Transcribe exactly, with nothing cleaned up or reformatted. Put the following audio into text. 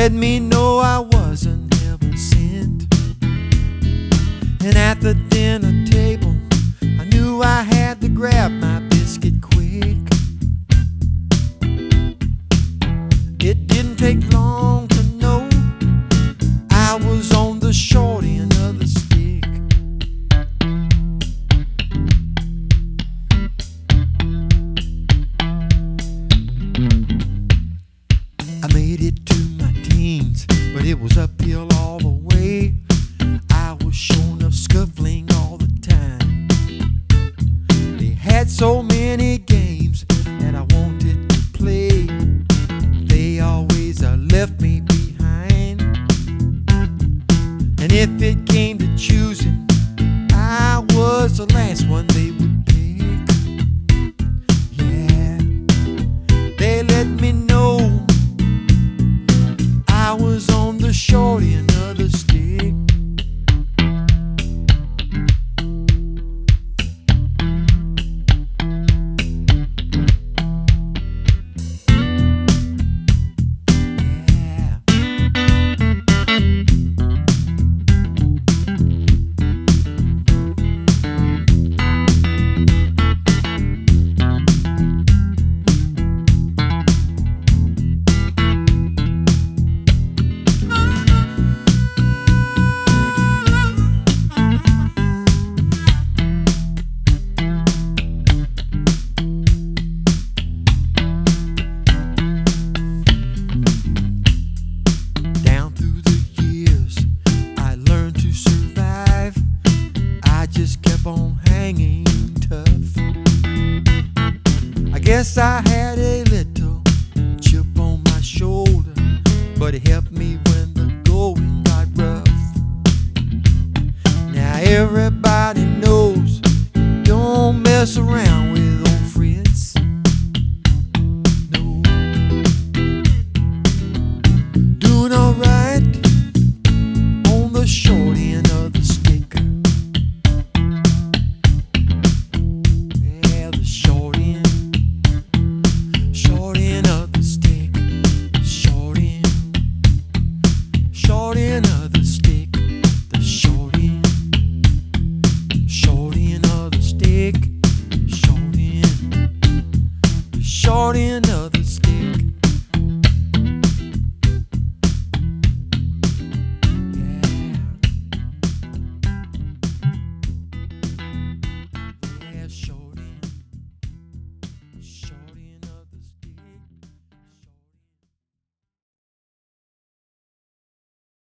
let me know I wasn't heaven sent. And at the dinner table, I knew I had to grab my biscuit quick. It didn't take long to know I was on the short end of the stick. I made it to my teens, but it was uphill all the way. I was showing up scuffling all the time. They had so many games that I wanted to play. They always uh, left me behind. And if it came to choosing, I was the last one they would pick. Yeah, they let me know I was on the short end of the stick. I guess I had a little chip on my shoulder, but it helped me when the going got rough. Now everybody knows you don't mess around